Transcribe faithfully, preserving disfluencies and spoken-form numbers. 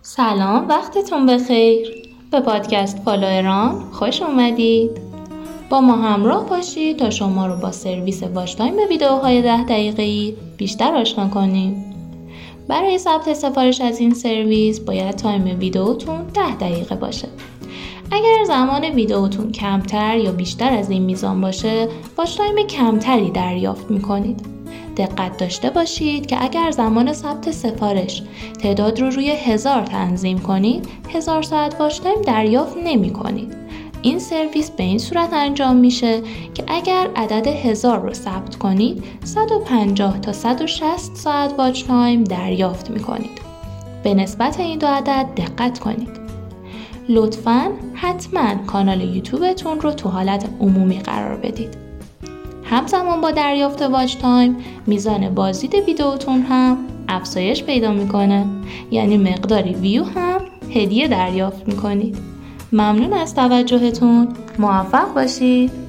سلام، وقتتون بخیر. به پادکست فالووران خوش اومدید. با ما همراه باشید تا شما رو با سرویس واچ تایم به ویدیوهای ده دقیقه‌ای بیشتر آشنا کنیم. برای ثبت سفارش از این سرویس باید تایم ویدیوتون ده دقیقه باشه. اگر زمان ویدیوتون کمتر یا بیشتر از این میزان باشه، واچ تایم کمتری دریافت میکنید. دقت داشته باشید که اگر زمان ثبت سفارش تعداد رو روی هزار تنظیم کنید، هزار ساعت واچ تایم دریافت نمی کنید. این سرویس به این صورت انجام میشه که اگر عدد هزار رو ثبت کنید، صد و پنجاه تا صد و شصت ساعت واچ تایم دریافت می کنید. به نسبت این دو عدد دقت کنید. لطفاً حتماً کانال یوتیوبتون رو تو حالت عمومی قرار بدید. همزمان با دریافت واچ تایم، میزان بازدید ویدیوتون هم افزایش پیدا میکنه، یعنی مقداری ویو هم هدیه دریافت میکنید. ممنون از توجهتون. موفق باشید.